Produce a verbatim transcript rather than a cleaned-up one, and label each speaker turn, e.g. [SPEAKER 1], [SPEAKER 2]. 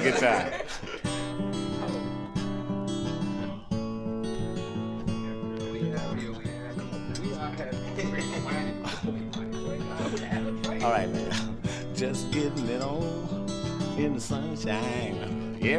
[SPEAKER 1] good time. All right, man. Just getting it on in the sunshine.